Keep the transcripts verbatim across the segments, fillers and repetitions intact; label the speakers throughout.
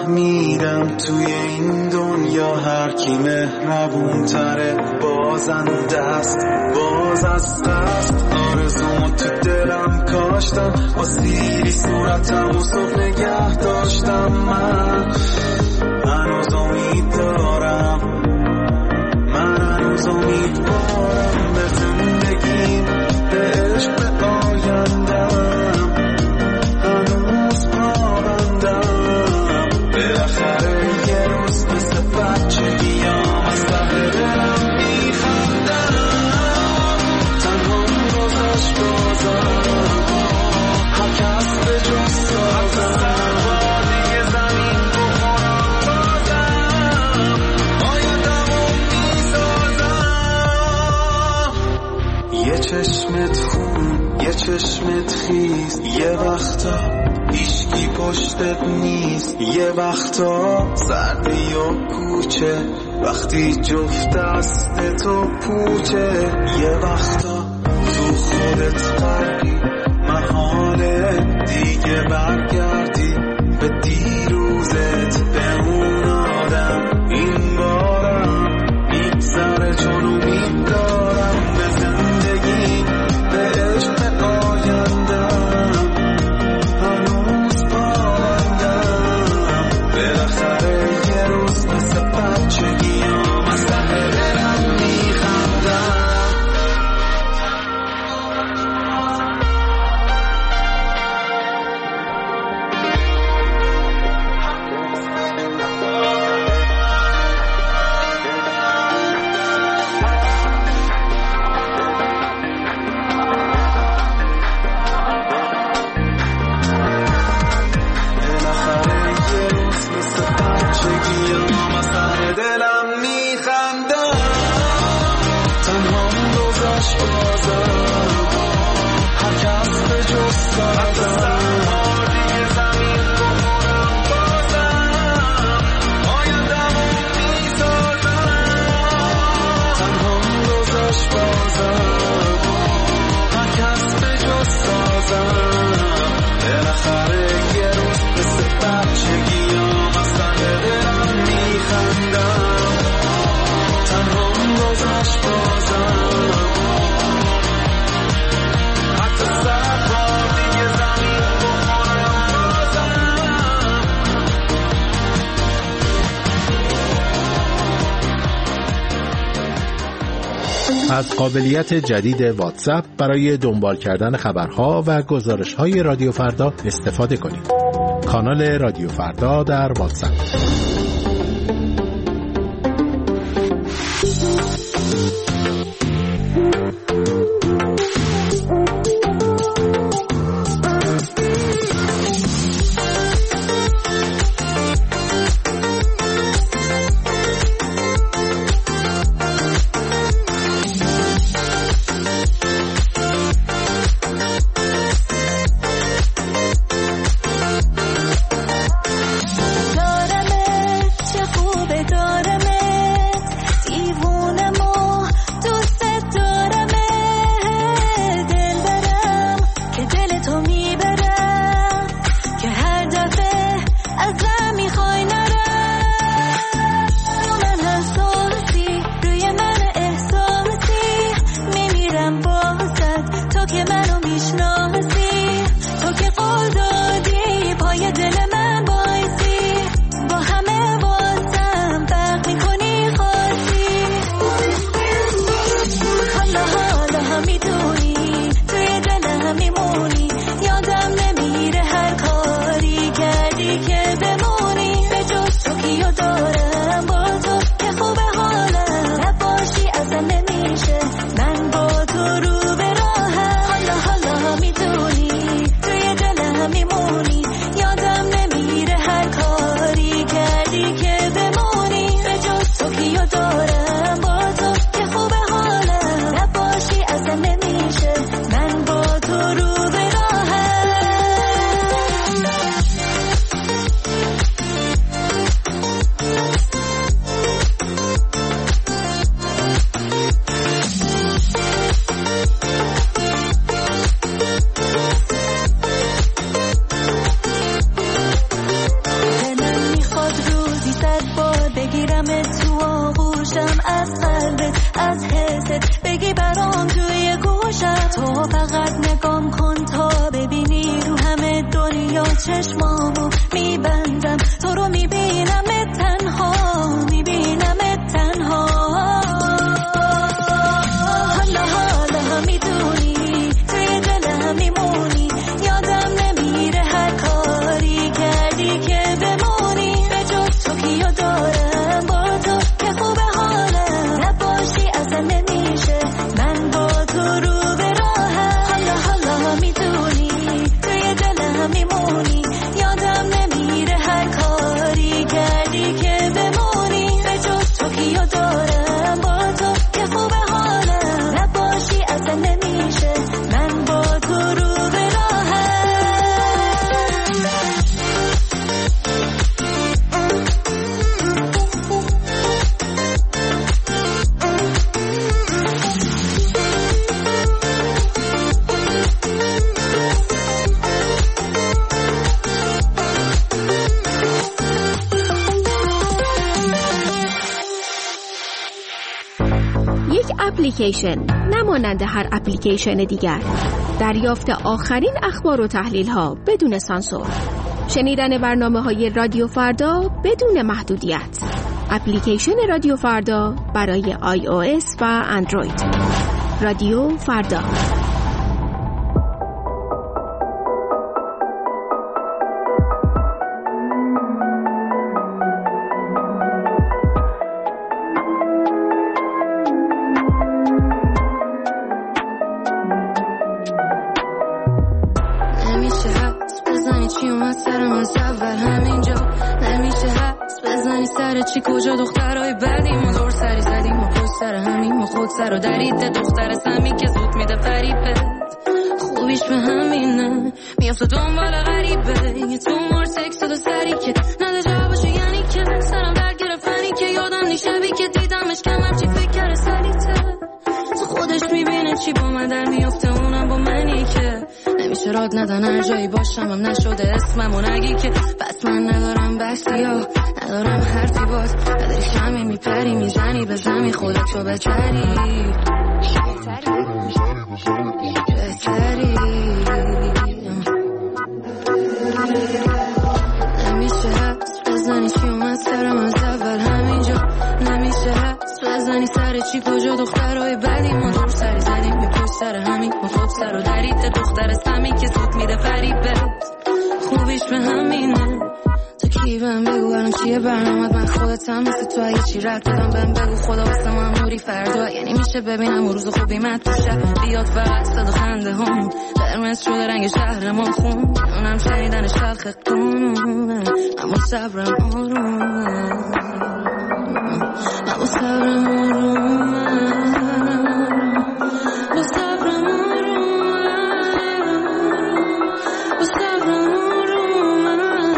Speaker 1: فهمیدم توی این دنیا هر کی مهربون تره، بازنده است باز از دست. آرزومو تو دلم کاشتم، با سیری صورتم و صبح نگه داشتم. من هنوز امید دارم، من هنوز امیدوارم به زندگیم، به عشق، به آیندم. هنوز پابندم، بالاخره یه روز مثل بچگیام از ته دلم میخندم. تنهام گذاشت بازم، هر کس به جز سازم. یه چشمت خون، یه چشمت خیز، یه وقتا هیچکی پشتت نیست. یه وقتا سردی و کوچه، وقتی جفت دست تو پوچه. یه وقتا تو خودت غرقی، محاله دیگه برگردی به دیروزت، به اون آدم. این بارم میگذره چون امید دارم به زندگی، به عشق، به آیندم. هنوز پابندم، بالاخره یه روز مثل بچگیام از ته دلم میخندم.
Speaker 2: از قابلیت جدید واتساپ برای دنبال کردن خبرها و گزارش‌های رادیو فردا استفاده کنید. کانال رادیو فردا در واتساپ.
Speaker 3: دارمت چه خوبه دارمت، دیوونم و دوست از قلبت از حست بگی برام توی گوشم تو فقط نگام کن تا ببینی رو همه دنیا چشمامو میبندم تو رو میبینم تنها میبینم تنها حالا حالا میدونی توی دلم میمونی یادم نمیره هر کاری کردی که بمونی به جز تو کیو دارم با تو که خوبه حالم نباشی اصلا نمیشه من با تو رو به راهم حالا حالا میدونی توی دلم میمونی یادم نمیره هر کاری کردی که بمونی به جز تو کیو دارم با تو که خوبه حالم نباشی اصلا نمیشه من با تو رو به راهم
Speaker 4: اپلیکیشن نمانند هر اپلیکیشن دیگر، دریافت آخرین اخبار و تحلیل ها بدون سانسور، شنیدن برنامه های رادیو فردا بدون محدودیت. اپلیکیشن رادیو فردا برای آی او اس و اندروید. رادیو فردا.
Speaker 5: چی کجا دخترای بعدیم و دور سری زدیم و پشت سر همیم و خود سر و درید دختر سمی که زود میده فریبت خوبیش به همینه میافته دنبال غریبه یه تو مار سکس دو سری که نده جوابشو یعنی که سرم در گرفتنی که یادم نی شبی که دیدمش کمم چی فکر کرده سلیته تو خودش میبینه چی با من در میافته اونم با منی که نمیشه راد ندن هر جایی باشم هم نشده اسمم و نگی که پس من ندارم بحثی ها ندارم حرفی باز نداری شمی میپری میزنی به زمی خودتو بتری بتری نمیشه حس بزنی چی اومد سرم از اول همینجا نمیشه حس بزنی سر چی کجا دخترهای بدی ما دور سری زدیم به پشت سر همین ما خود سر و درید دختر سمی که سود میده فریبت خوبیش به همینه تو کی بهم بگو الان چیه برنامت من خودتم مثل تو اگه چی رد دادم بهم بگو خدا واسه ما نوری فردا یعنی میشه ببینم روز خوبی من تو شب بیاد فقط صدا خنده هم قرمز شده رنگ شهرمون خون اونم شنیدن شلخ قانونه اما صبرم آرومه اما صبرم آرومه با صبرم آرومه با صبرم آرومه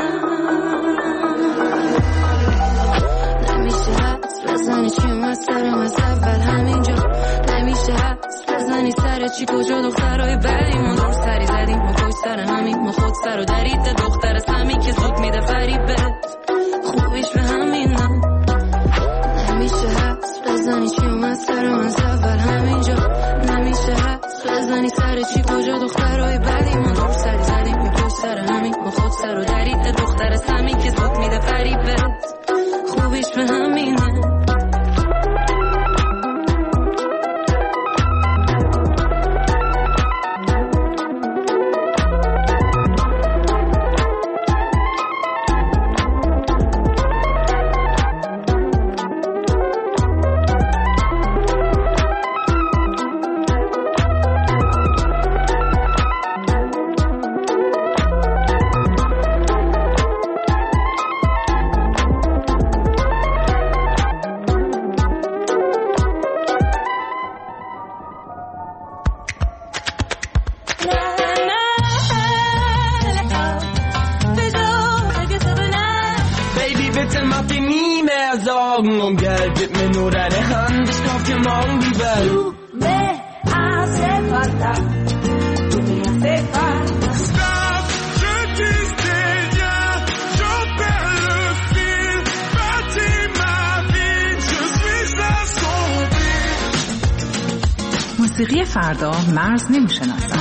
Speaker 5: نمیشه حس بزنی چی اومد سرم از اول همینجا نمیشه حس بزنی سر چی کجا دخترهای بدی ما دور سری زدیم ما پشت سر همین ما خود سر و درید دختر سمی که زود میده فریبت خوبیش به همینه نمیشه حس بزنی چی اومد سرم از اول همینجا نمیشه حس بزنی سر چی کجا دخترهای بدی ما دور سری زدیم ما پشت سر همین ما خود سر و درید دختر سمی که زود میده فریبت خوبیش به همینه
Speaker 1: Um Geld, gib mir nur deine Hand, ich kauf dir morgen die Welt.
Speaker 3: Du me hace falta, tu me hace falta.
Speaker 1: Stop, je disais rien, j'en perds le fil, bâtis ma vie, je suis un son
Speaker 6: موسیقی فردا مرز نمیشناسد.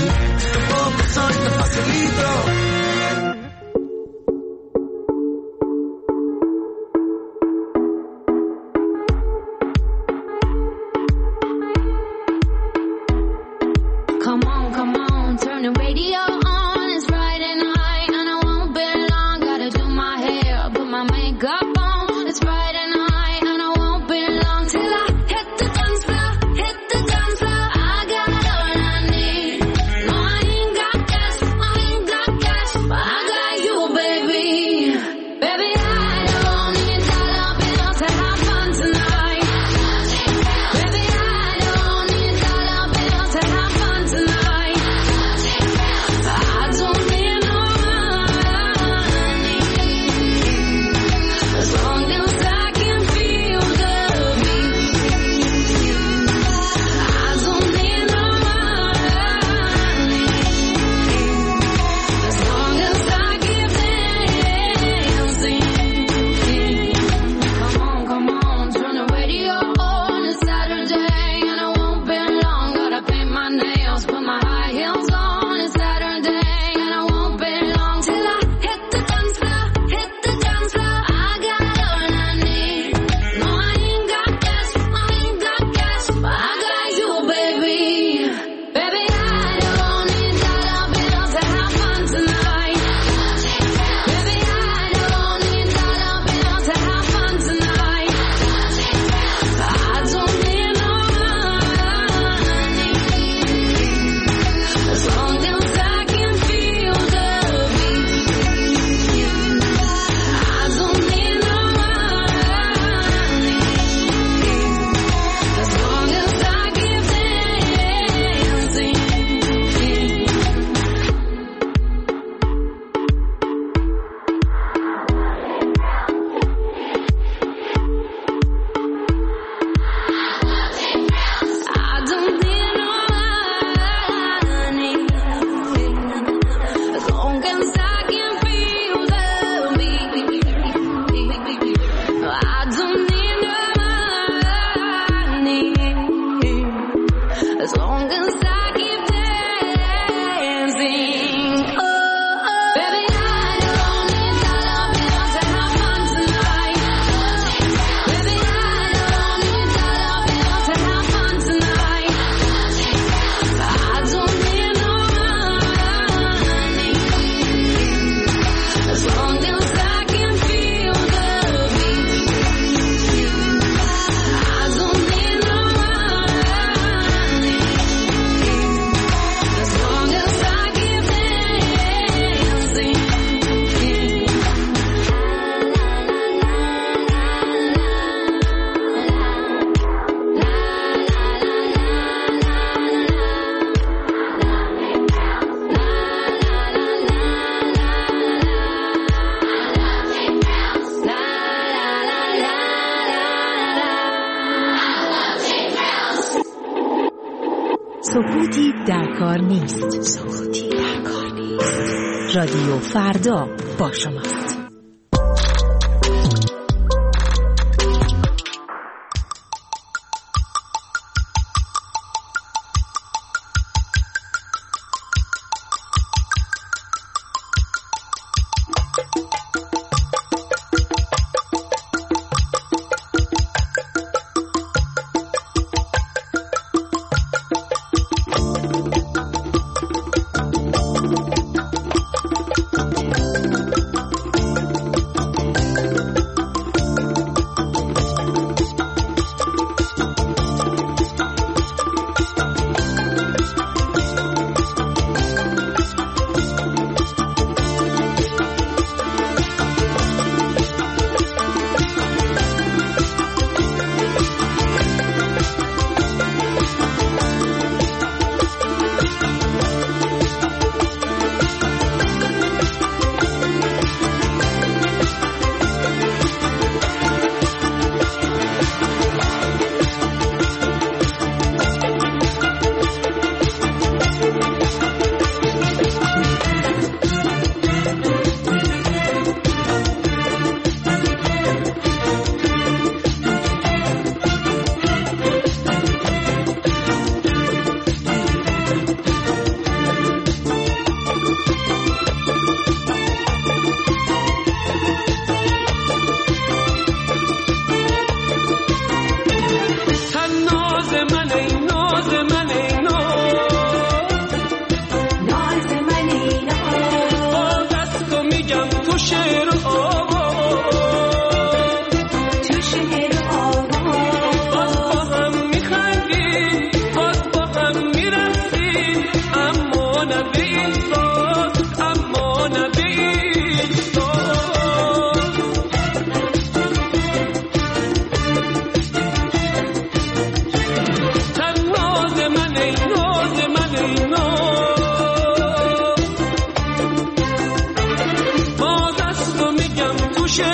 Speaker 7: سکوتی در کار نیست. سکوتی در کار نیست. رادیو فردا با شماست.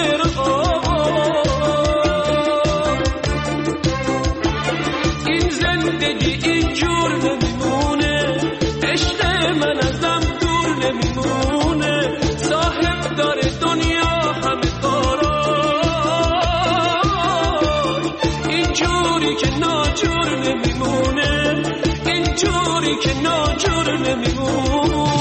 Speaker 1: شعر آواز. این زندگی اینجور نمیمونه، عشق من ازم دور نمیمونه، صاحب داره دنیا همه کاراش. اینجوری که ناجور نمیمونه، اینجوری که ناجور نمیمونه.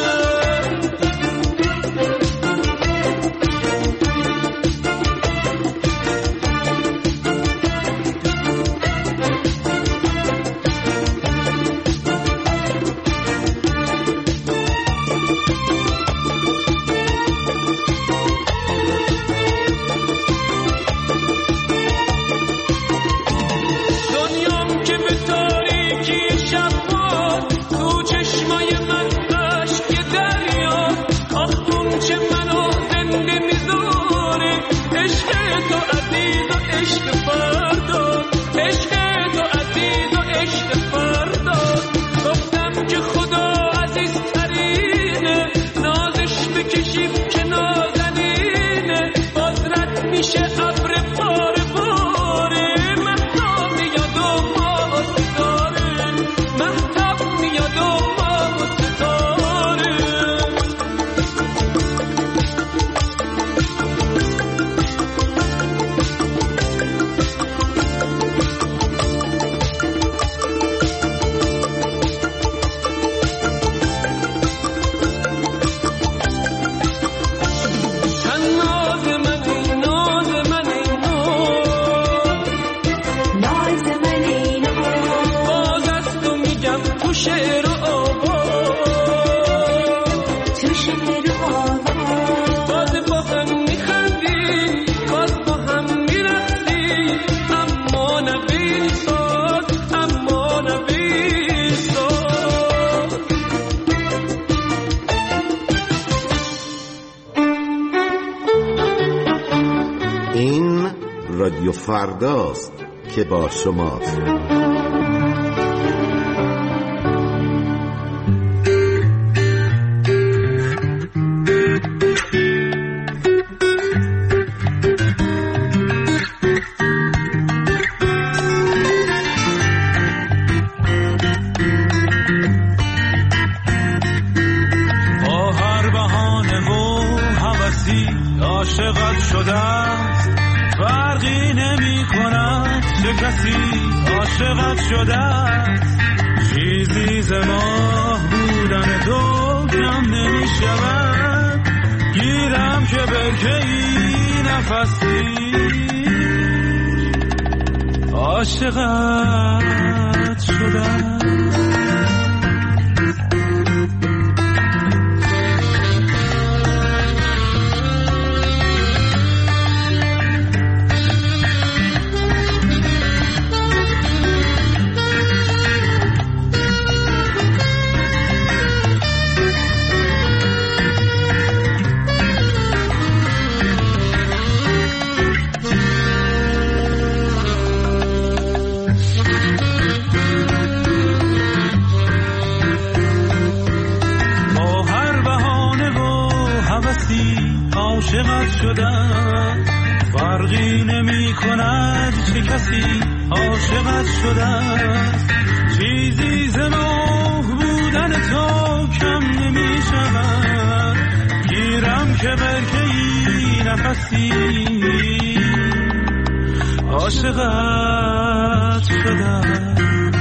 Speaker 8: رادیو فرداست که با شماست.
Speaker 1: با هر بهانه و هوسی عاشقت شدم، فرقی نمی کند چه کسی عاشقت شده است. چیزی ز ماه بودن تو کم نمی شود، گیرم که برکه ای نفسی عاشقت شده است. عاشقت شدم، فرقی نمی کند چه کسی عاشقت شدم. چیزی ز ماه بودن تو کم نمی شود، گیرم که برکه ای نفسی عاشقت شدم.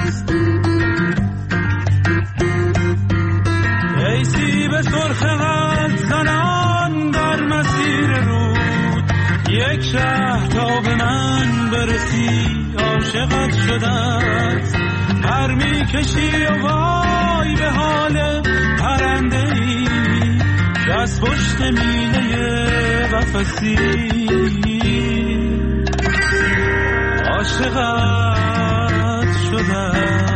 Speaker 1: ای سیب سرخ قد زنان در مسیر رود، یک شه تا به من برسی عاشقت شدم. پر می کشی و وای به حال پرنده ای که از پشت مینه قفسی عاشقت شدم.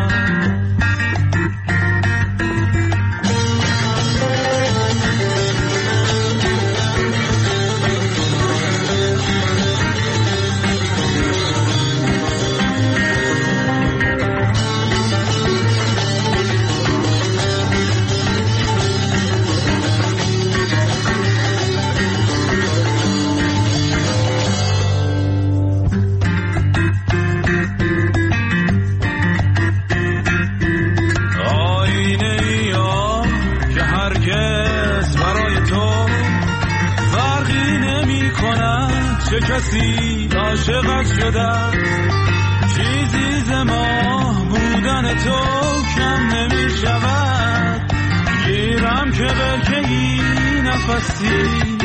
Speaker 1: چه کسی عاشقت شده، چیزی ز ماه بودن تو کم نمی شود. گیرم که بکی نفسی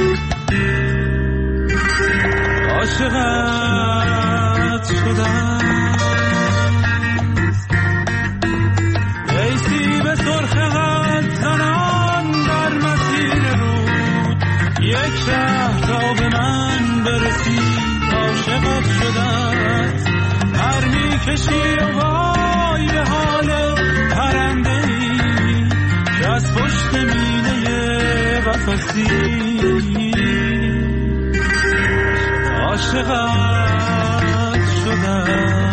Speaker 1: عاشقت شده. ایسی به سرخ قد زنان در مسیر رود، یک شهر تا به من برسی عاشقت شدت. هر می کشی و وای به حال پرنده ای که از پشت مینه قفسی عاشقت شدت.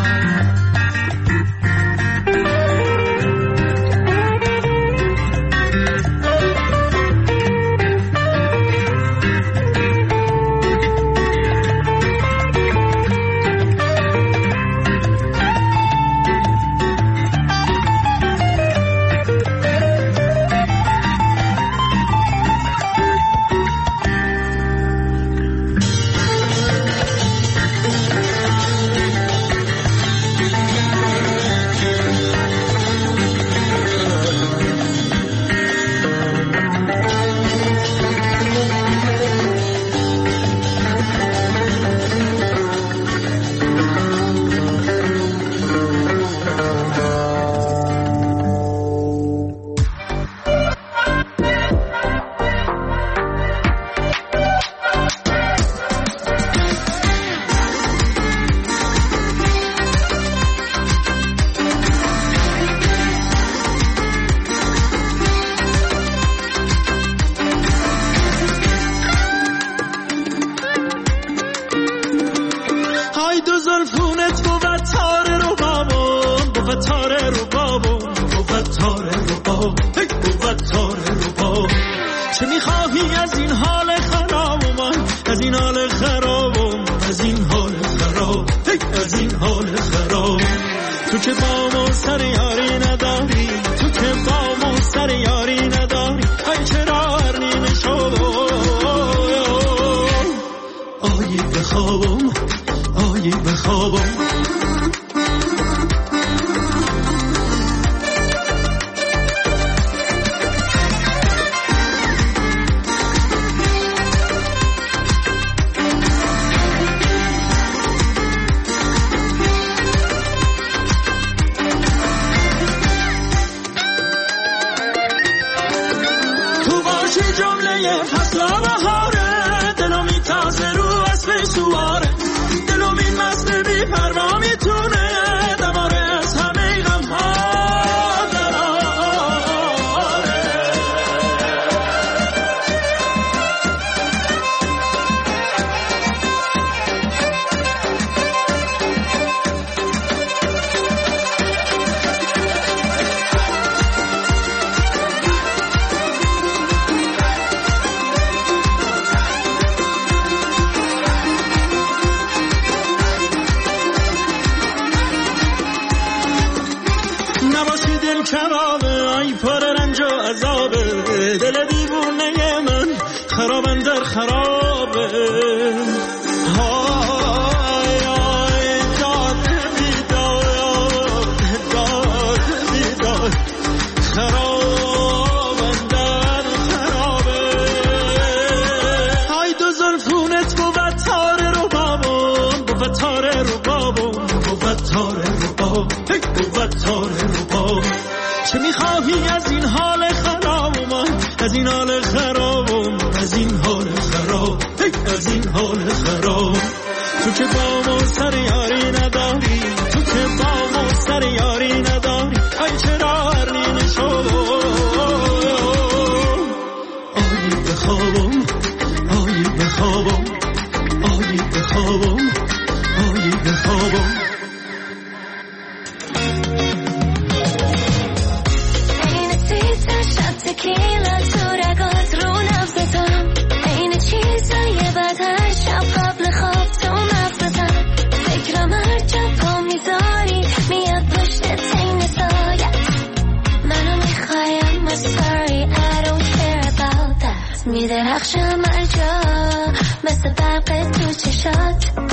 Speaker 3: میدرخشم هر جا مثل برق تو چشات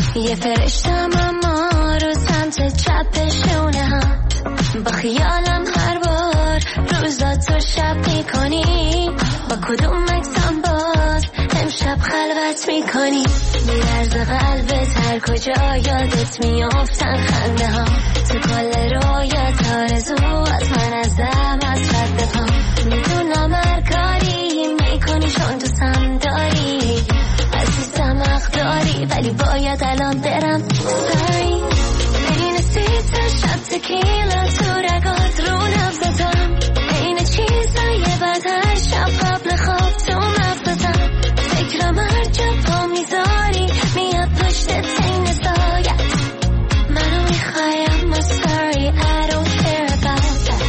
Speaker 3: یه فرشتم اما رو سمت چپ شونه هم، با خیالم هر بار روزاتو شب میکنی، با کدوم مکسم باز امشب خلوت میکنی. میرز قلبت هر کجا یادت میافتن خنده ها، تو کل رویت آرزو از من از دم از رد پا. میدونم هر کاری میکنی چون تو سم داری، عزیزم حق داری ولی باید الان برم. ساری بین سیت شب تکیلا تو رگات رو نفستم، این چیزای بد هر شب قبل خواب تو مغزتم. فکرم هر جا پا میذاری میاد پشت تین سایت، منو میخوایم I'm sorry I don't care about that.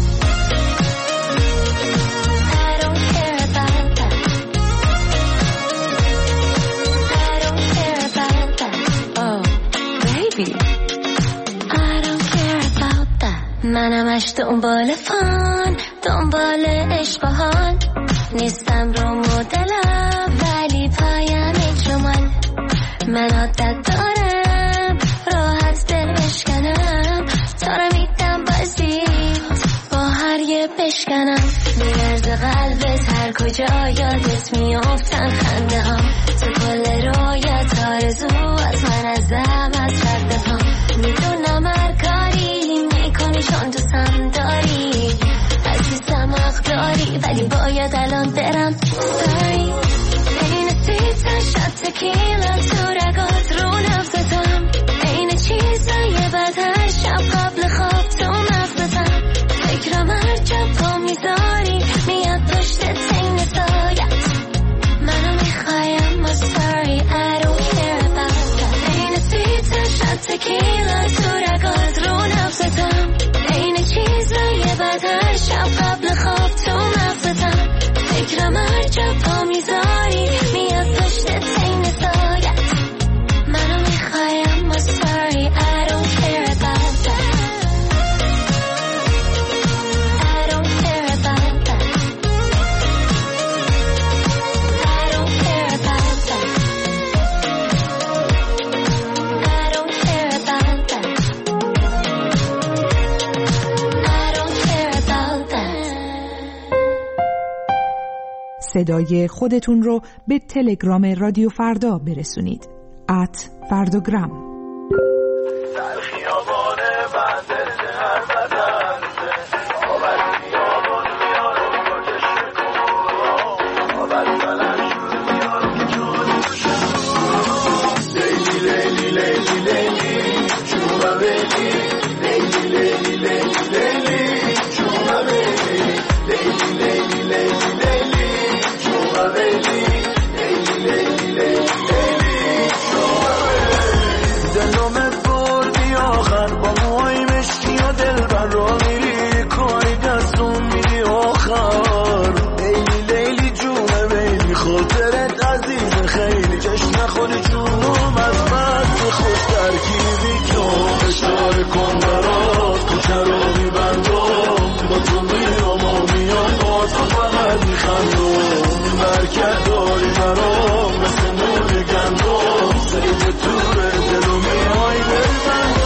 Speaker 3: I don't care about that. I don't care about that. Oh baby I don't care about that. منم اش دنبال فان، دنبال عشق و حال، نیستم رو مدلم ولی پایم جمال. من عادت دارم راحت دل بشکنم، تا رو میدم بازیت با هر یه بشکنم. میرز قلبت هر کجا یادت میافتن خنده ها، تو کل رویت آرزو از من از دم از رد پا. میدونم هر کاری میکنی چون تو سم داری، عزیزم حق داری ولی باید الان برم. ساری این سیتا شب تکیلا تو رگات رو نفستم، این چیزای بد هر شب قبل خواب تو مغزتم. فکرم هر جا پا میذاری میاد پشت تین سایت، منو میخوایم I'm sorry I don't care about that. این سیتا شب تکیلا تو رگات رو نفستم، این چیزای بد هر شب قبل خواب تو مغزتم. فکرم هر جا پا میذاری میاد پشت تین سایت، منو میخوایم I'm sorry I don't care about that. I don't care about that. I don't care about that. I don't care about that. I don't care about that.
Speaker 6: صدای خودتون رو به تلگرام رادیو فردا برسونید. ات فردوگرام.
Speaker 1: در خیابان بنده هر بدن آور خیابان میارم با چشم کن، آور بلند شد میارم جان لیلی لیلی لیلی لیلی چوبا بیلی، لیلی لیلی لیلی لیلی چوبا بیلی، لیلی لیلی لیلی لیلی چوبا بیلی، لیلی لیلی لیلی لیلی چوبا بیلی. دلومت بردی آخر با موهای مشکی و دل بر را میری کاری دستون میری آخر. لیلی لیلی جونه بیلی خاطرت عزیز خیلی، چشم نخوری جونم از مرد خوش ترکیبی کن. اشاره کن برات کوچه رو میبندم، با تو میام و میام با تو فقط میخندم. برکت داری برام مثل نور گندم، سید توره دلو میای بزندم.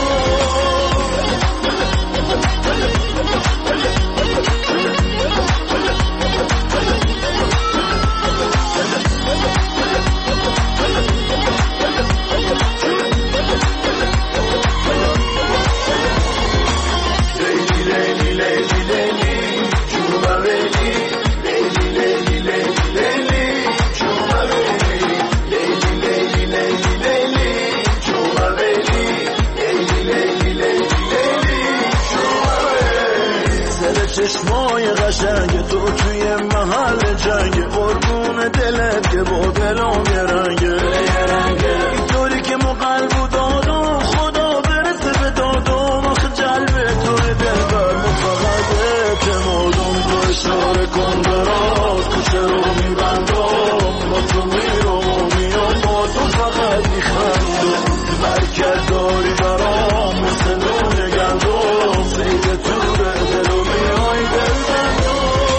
Speaker 1: چشمای قشنگ تو توی محل جنگ، قربون دلت که با دلم یه رنگه، اینطوری که ما قلبو دادم خدا برسه به دادم. آخه جلب توی دل بر ما فقط اعتمادم. تو اشاره کن برات کوچه رو میبندم، با تو میرم و میام با تو فقط میخندم. برکت داری برام مثل نون گندم، سید تو به دلو میای بزندم.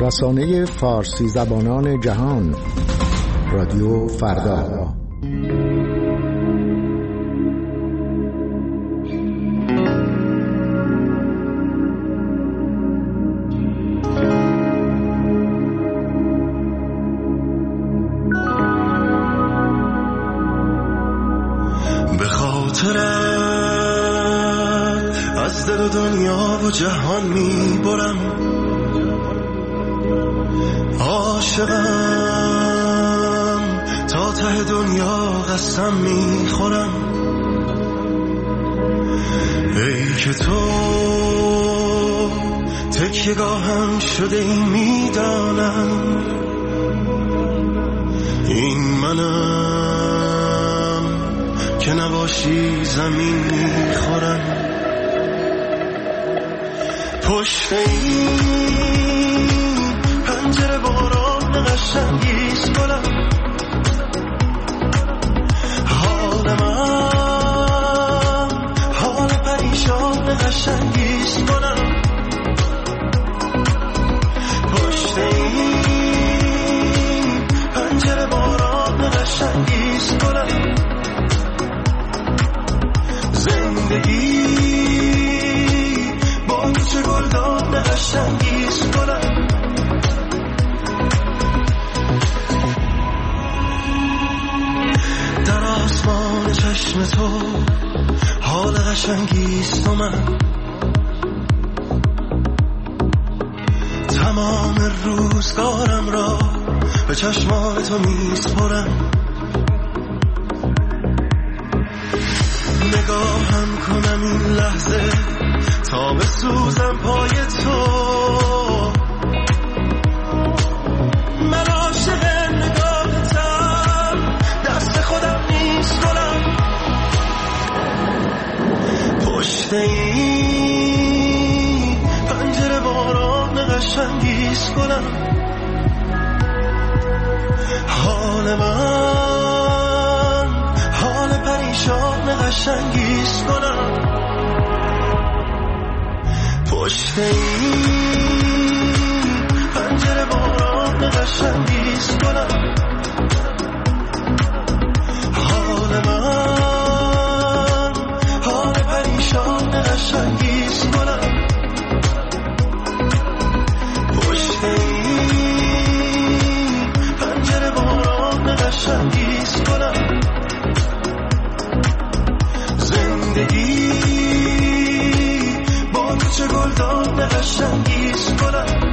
Speaker 9: رسانه فارسی زبانان جهان، رادیو فردا.
Speaker 10: به خاطرت از دل دنیا و جهان میبرم، عاشقم تا ته دنیا قسم میخورم. ای که تو تکیه‌گاهم شده ای میدانم، این منم که نباشی زمین میخورم. پشت این پنجره باران قشنگیست گلم، حال من حال پریشان قشنگیست گلم. پشت این پنجره باران قشنگیست گلم. زندگی با چه گلدان قشنگیست گلم. در آسمان چشم تو حال قشنگیست و من تمام روزگارم را به چشمان تو میسپرم. نگاهم کنم این لحظه تا بسوزم پای تو. من عاشق نگاهتم، دست خودم نیست گلم. پشت این پنجره باران قشنگیست گلم. حال من حال پریشان قشنگیست گلم. پشت این پنجره باران قشنگیست گلم. حال من حال پریشان قشنگیست گلم. پشت این پنجره باران قشنگیست گلم. زندگی با چه گلدان قشنگیست گلم.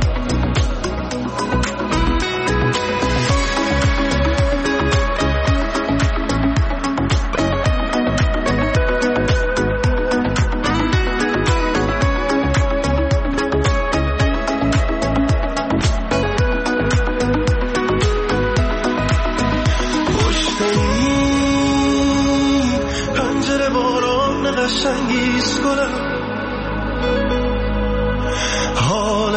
Speaker 10: پشت این پنجره باران قشنگیست گلم. حال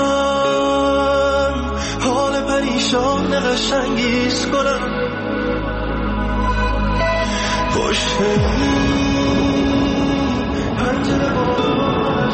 Speaker 10: من حال پریشان قشنگیست گلم. پشت این پنجره باران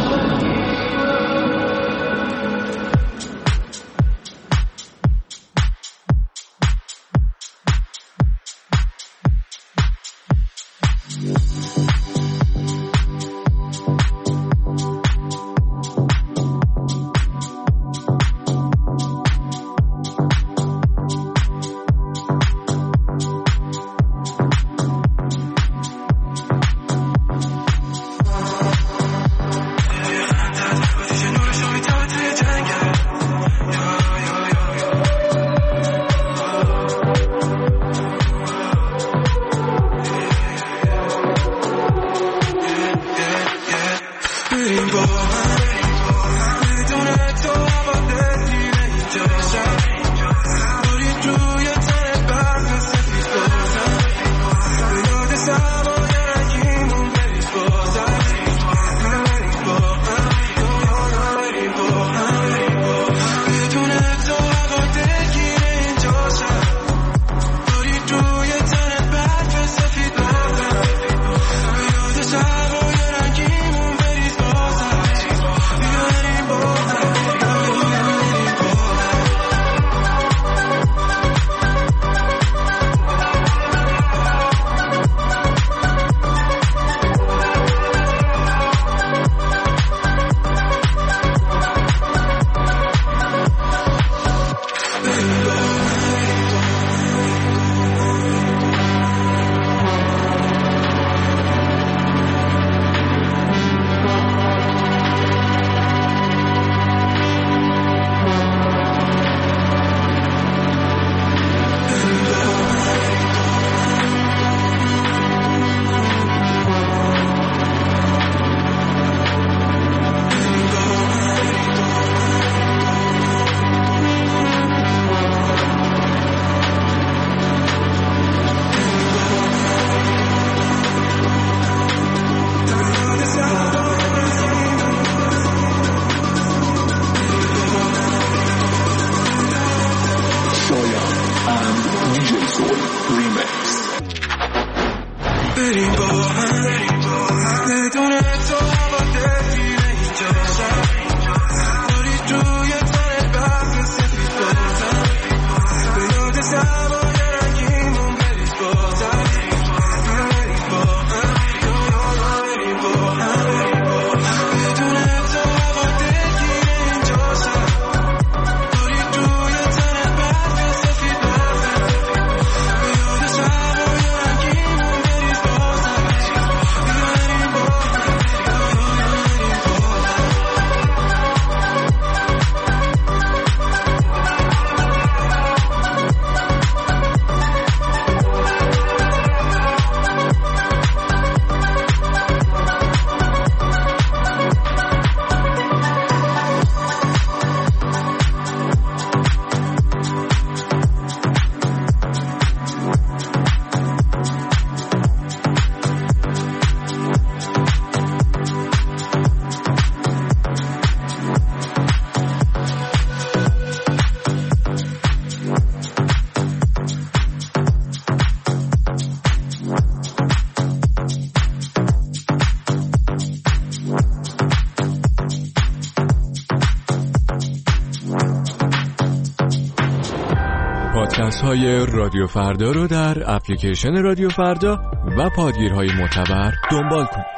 Speaker 11: پادکست های رادیو فردا رو در اپلیکیشن رادیو فردا و پادگیرهای معتبر دنبال کنید.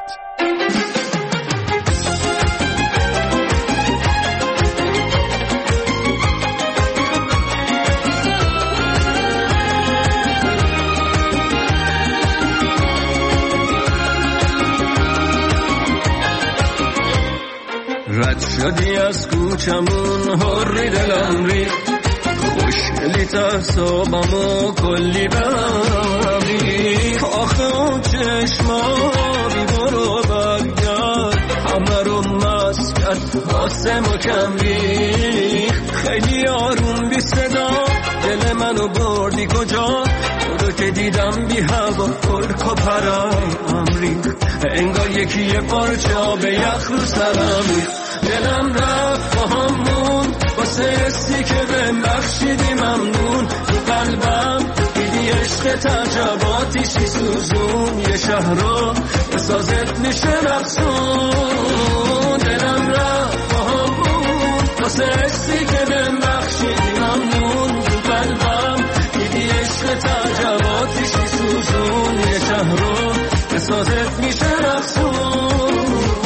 Speaker 10: رد شدی از کوچمون هری دلم ری خوشگلی تصابمو کلی بمی آخه اون چشما بی برو برگرد همه رو مست کرد آسمو کم ریخت خیلی آروم بی صدا دل منو بردی کجا تو رو که دیدم بی هوا پرک و پرم ریخت انگار یکی یه پارچه آب یخ رو سرم ریخت دلم رفت با همون واسه استی که بهم بخشیدی ممنون تو قلبم دیدی عشق تجرباتیشی سوزون یه شهر رو به سازت میشه رقصون دلم رفت با همون واسه استی که بهم بخشیدی ممنون تو قلبم دیدی عشق تجرباتیشی سوزون یه شهر رو به سازت میشه رقصون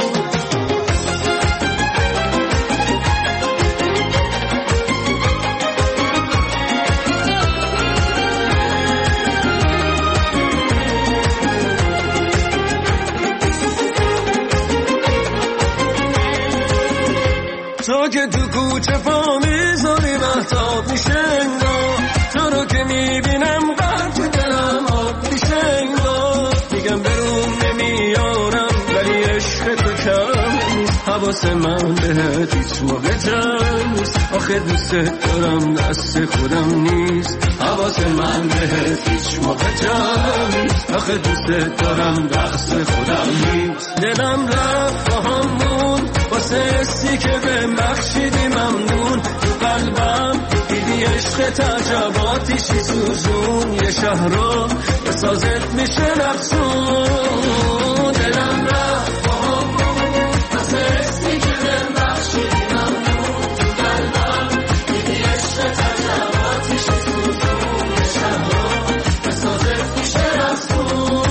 Speaker 10: تو که تو کوچه پا میذاری محتاب میشه انگار تو رو که میبینم قرد تو دلم آب میشه انگار میگم برون نمیارم ولی عشق تو کم نیست حواس من بهت هیچ موقع جمع نیست آخه دوست دارم دست خودم نیست حواس من بهت هیچ موقع جمع نیست آخه دوست دارم دست خودم نیست دلم رفت با همون واسه استی که بهم بخشیدی ممنون تو قلبم دیدی عشق تجرباتیشی سوزون یه شهر رو به سازت میشه رقصون دلم رفت با همون واسه استی که بهم بخشیدی ممنون تو قلبم دیدی عشق تجرباتیشی سوزون یه شهر رو به سازت میشه رقصون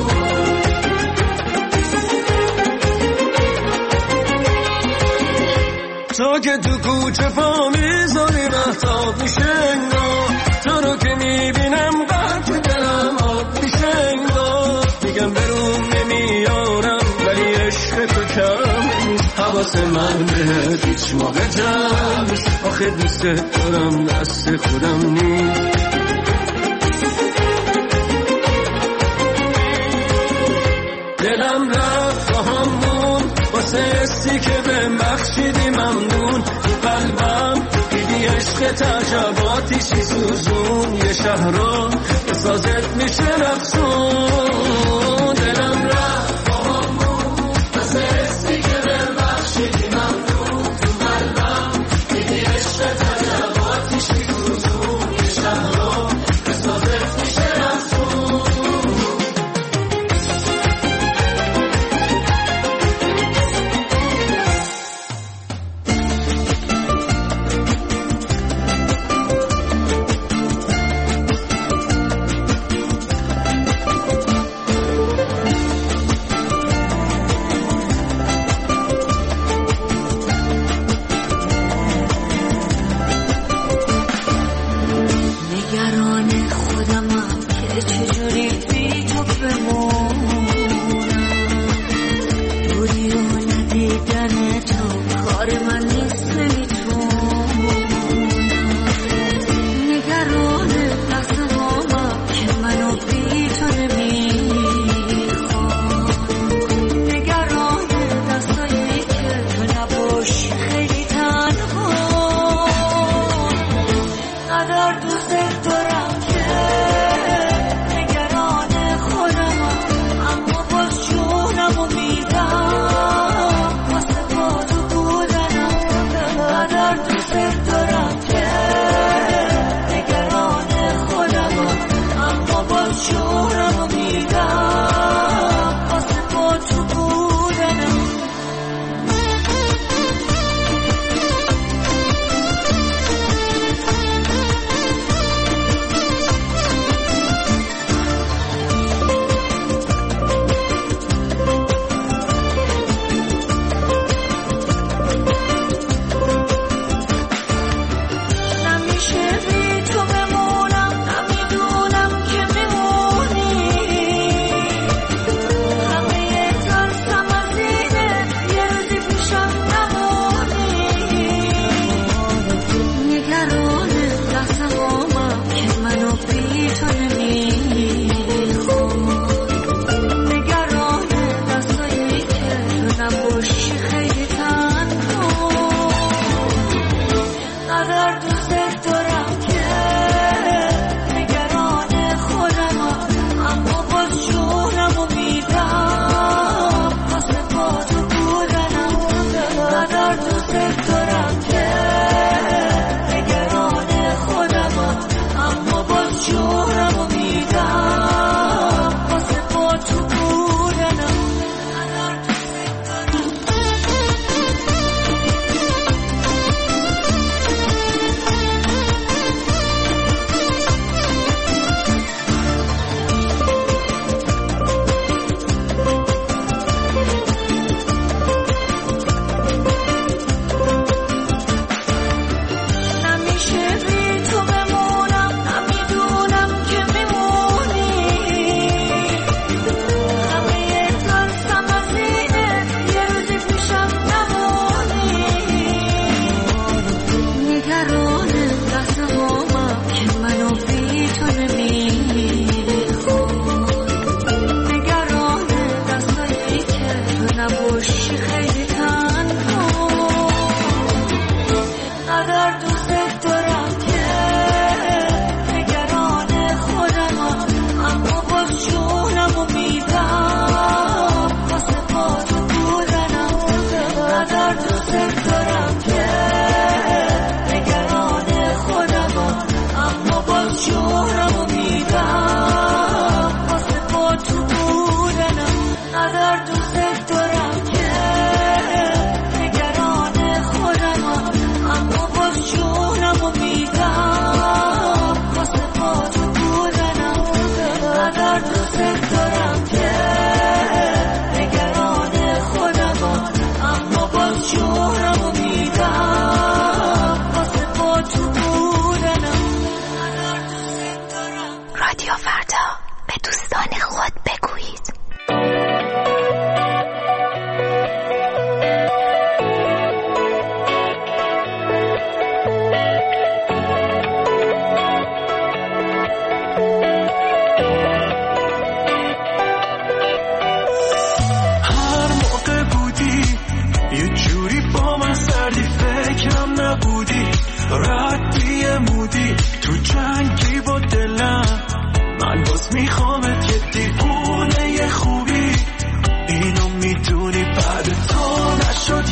Speaker 10: تو که تو کوچه پا میذاری محتاب میشه انگار تو رو که میبینم قرد تو دلم آب میشه انگار میگم برون نمیارم ولی عشق تو کم نیست حواس من بهت هیچ موقع جمع نیست آخه دوست دارم دست خودم نیست دلم رفت با همون واسه استی که بهم بخشیدی ممنون تو قلبم دیدی عشق تجرباتیشی سوزون یه شهر رو به سازت میشه رقصون دلم رفت با همون واسه استی که بهم بخشیدی ممنون تو قلبم دیدی عشق تجرباتیشی سوزون یه شهر رو به سازت میشه رقصون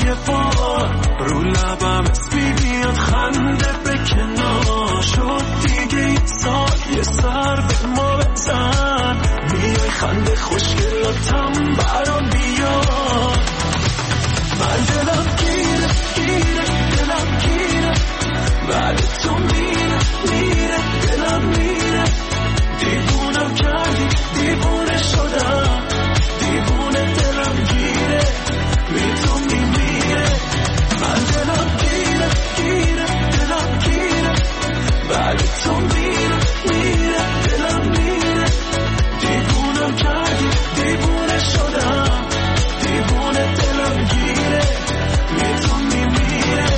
Speaker 1: یه بار رو لبم اسمی بیاد خنده به کنار شد دیگه این سال یه سر به ما بزن میای خنده خوشگلاتم برام بیاد من دلم گیره گیره دلم گیره بعد تو میره میره دلم میره دیوونم کردی دیوونه شدم دیوونه دلم گیره بی تو میمیره من دلم گیره گیره دلم گیره بعد تو میره میره دلم میره دیوونم کردی دیوونه شدم دیوونه دلم گیره بی تو میمیره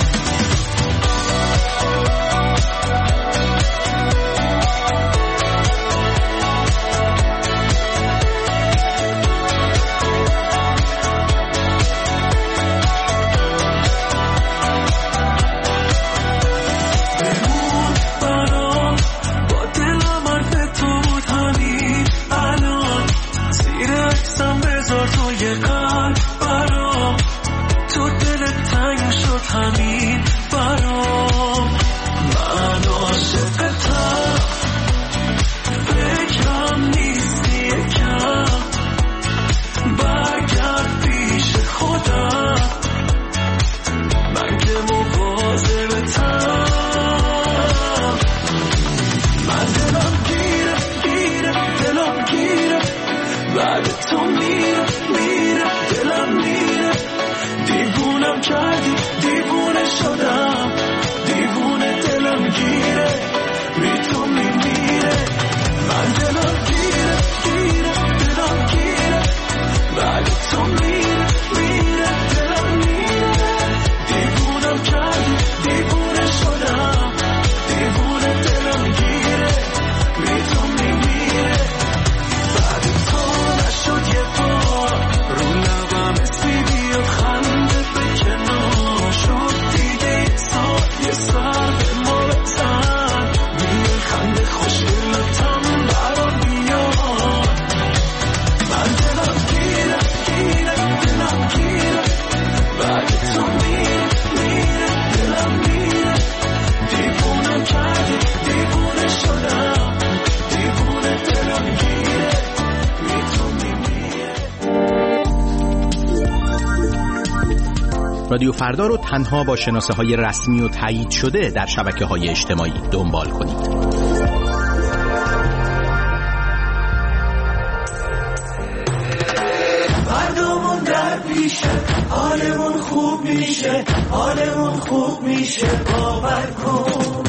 Speaker 12: رادیو فردا رو تنها با شناسه های رسمی و تایید شده در شبکه های اجتماعی دنبال کنید.
Speaker 1: مردمون در پیشه حالمون خوب میشه حالمون خوب میشه باور کن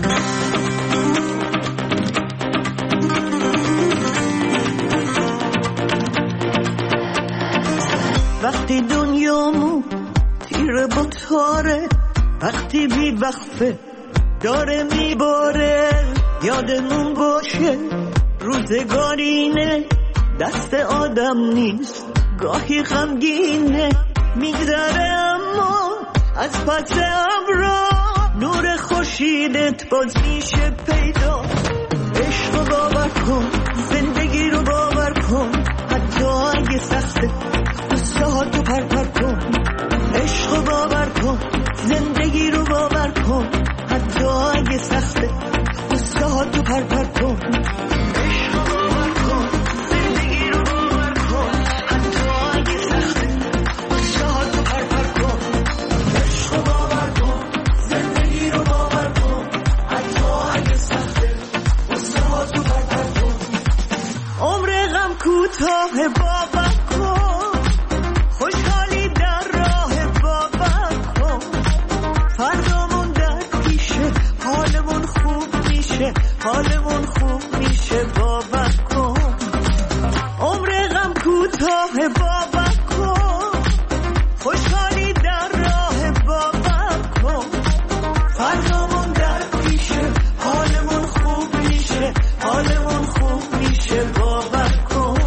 Speaker 13: وقتی دنیامون تیره با تاره وقتی بی وقفه داره میباره یادمون باشه روزگارینه دست آدم نیست گاهی غمگینه میگذره اما از پس ابرا نور خورشیدت باز میشه پیدا عشق رو باور کن زندگی رو باور کن حتی اگه سخته قصه ها تو پر پر کن عشق رو باور کن زندگی رو باور کن حتی اگه سخته قصه ها تو پر پر کن عشق رو باور کن زندگی رو باور کن حتی اگه سخته قصه ها تو پر پر کن عشق رو باور کن زندگی رو باور کن حتی اگه سخته قصه ها تو پر پر کن عمر غم کوتاه باور کن خوشحالی در راه باور کن فردامون در پیشه حالمون خوب میشه حالمون خوب میشه باور کن عمر غم کوتاه باور کن خوشحالی در راه باور کن فردامون در پیشه حالمون خوب میشه حالمون خوب میشه باور کن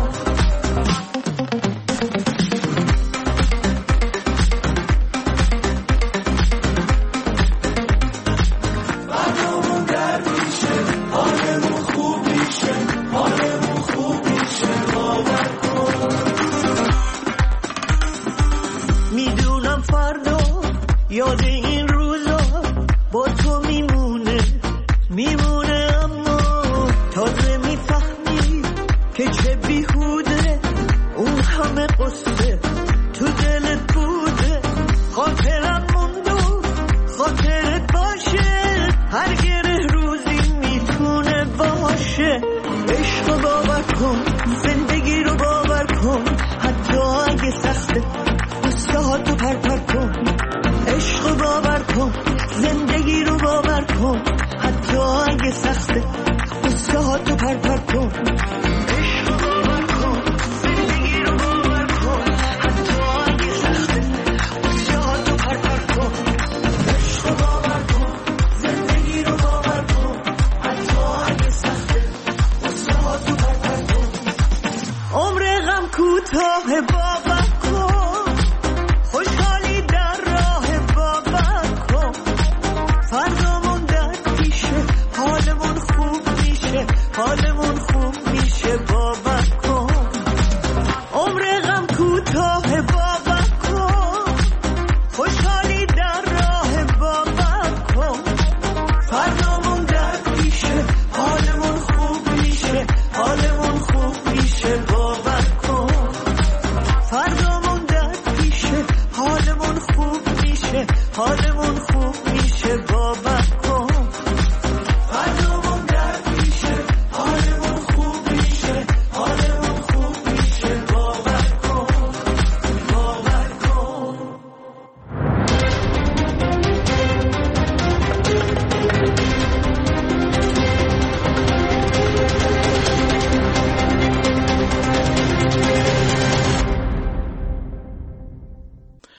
Speaker 13: فردامون در پیشه حالمون خوب یاد این روزا با تو میمونه میمونه، اما تازه میفهمی که چه بیهوده اون همه قصه تو دلت بوده. خاطرم موندو خاطرت باشه، هر گره روزی میتونه باشه. عشق رو باور کن، زندگی رو باور کن، حتی اگه سخته قصه ها تو پر پر کن. عشق رو باور کن، زندگی رو باور کن، حتی اگه سخته قصه ها تو پر پر کن. عشق رو باور کن، زندگی رو باور کن، حتی اگه سخته قصه ها تو پر پر کن. عشق رو باور کن، زندگی رو باور کن، حتی اگه سخته قصه ها تو پر پر کن. عمر غم کوتاه باور کن، خوشحالی در راه باور کن. فردامون در پیشه، حالمون خوب میشه، حالمون خوب میشه، باور کن. عمر غم کوتاه باور کن، خوشحالی در راه باور کن. فردامون در پیشه، حالمون خوب میشه، حالمون خوب میشه، باور کن. فردامون در پیشه، حالمون خوب میشه، حالمون خوب